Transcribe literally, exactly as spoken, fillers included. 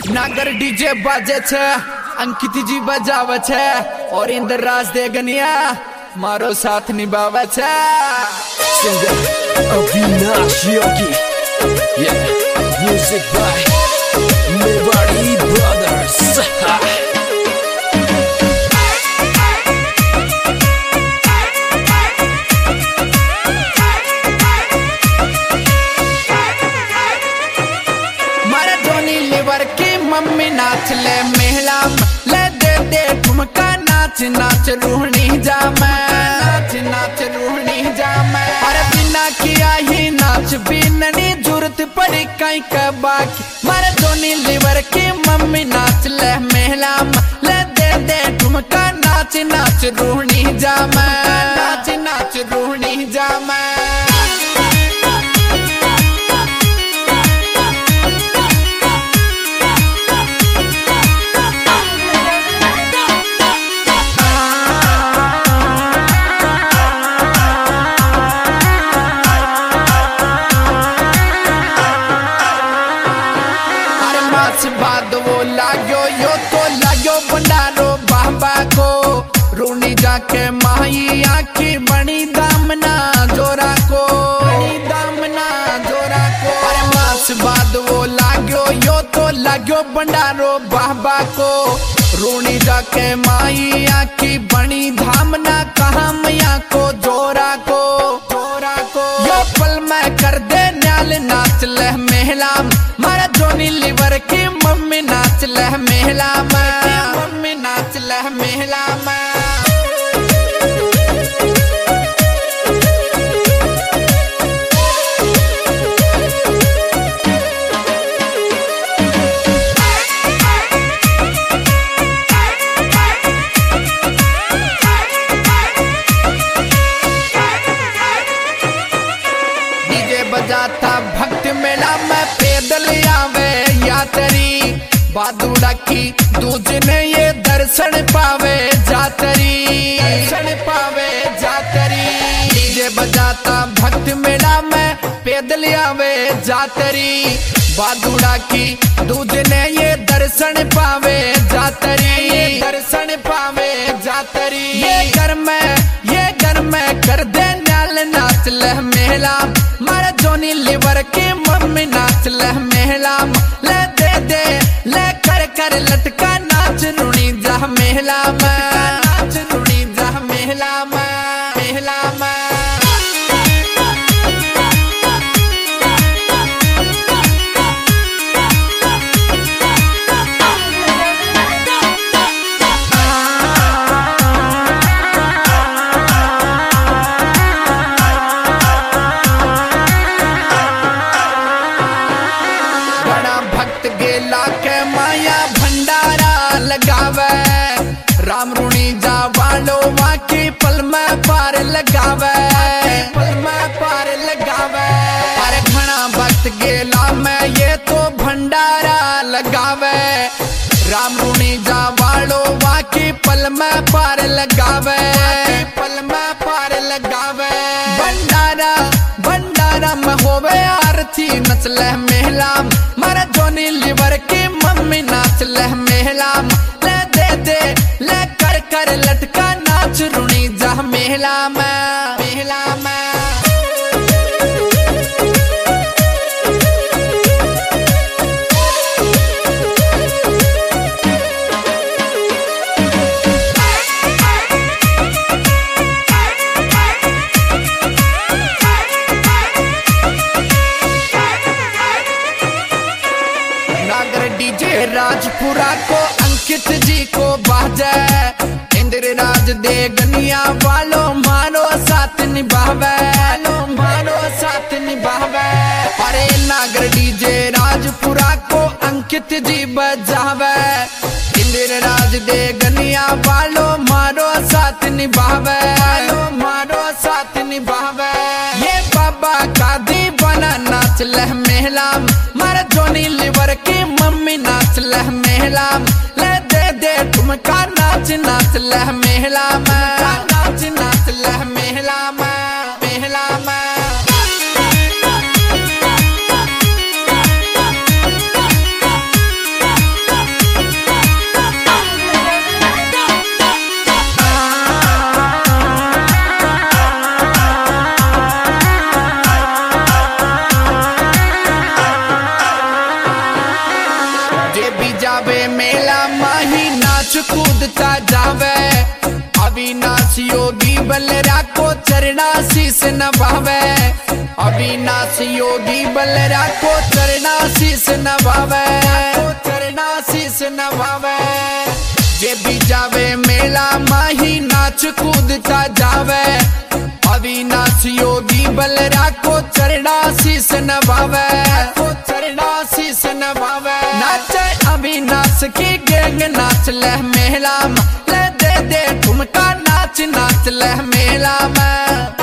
नागर डीजे बाजे छे, अंकित जी बजावे छे और इंद्र राज देगनिया मारो साथ निभावे छे। Singer Avinash Yogi, yeah, music by Mewari Brothers. मारे जोनी लिवर की मम्मी नाच ले मेहला ले दे दे ठुमका नाच नाच रूहनी जा मैं नाच नाच रूहनी जा मैं अरे बिना किया ही नाच बिननी जरूरत पड़ी कहीं का बाकी मारे जोनी लिवर की मम्मी नाच ले मेहला ले दे दे ठुमका नाच नाच रूहनी जा मैं नाच नाच रूहनी जा मैं। बाद वो लाग्यो यो तो लाग्यो भंडारो बाबा को रूनी जाके माही आखी बनी दामना जोरा को बनी दामना जोरा को अरे मास बाद वो लाग्यो यो तो लाग्यो भंडारो बाबा को रूनी जाके माही आखी बनी धामना कहा मैया को जोरा को जोरा को यो पल में कर दे न्याल नाच ले मेहला मारा जोनी लिवर की मम्मी नाच ले मेहला मम्मी नाच ले मेहला डीजे बजाता भक्त मेला में पैदल आवे यात्री बादुड़ा की दूजने ये दर्शन पावे जातरी दर्शन पावे जातरी डीजे बजाता भक्त मेला में पैदल आवे जातरी बादुड़ा की दूजने ये दर्शन पावे जातरी दर्शन पावे जातरी ये घर में ये घर में कर दे न्याल नाच ले मेला मारा जोनी लिवर की मम्मी नाच ले मेहला ले दे दे ले कर कर लटका नाच रूनी जा मेहला नाच रूनी जा मेहला मेहला लगावे राम रूनी जा वालो वाकी पल में पार लगावे पल में पार लगावे अरे घना भक्त गेला में ये तो भंडारा लगावे राम रूनी जा वालो वाकी पल में पार लगावे पल में पार लगावे भंडारा भंडारा में होवे आरती नच ले मेहला मारा जोनी लिवर की मम्मी नाच ले मेहला ले दे दे ले कर कर लटका नाच रूनी जा मेहला मेहला डीजे राजपुरा को अंकित जी को बाजे इंद्र राज देगनिया वालो मारो साथ निभावे मारो साथ निभावे अरे नागर डीजे राजपुरा को अंकित जी बजावे इंद्र राज देगनिया वालो मारो साथ निभावे मारो साथ निभावे ये बाबा का दीवाना नाच ले मेहला मारा जोनी लिवर की मम्मी नाच ले मेहला ले दे दे ठुमका नाच नाच ले मेहला नाच नाच ले मेहला मेहला जे भी जावे मेला माही नाच कूदता जावे। अविनाश योगी बलरा को चरणा शीस नभावे। अविनाश योगी बलरा को चरणा शीस नभावे। चरणा शीस नभावे। जे भी जावे मेला माही नाच कूदता जावे। अविनाश योगी बलरा को चरणा शीस नभावे। चरणा शीस नभावे। नाचे अविनाश की गैंग नाच ले मेला में, ले दे दे ठुमका नाच नाच ले मेला में।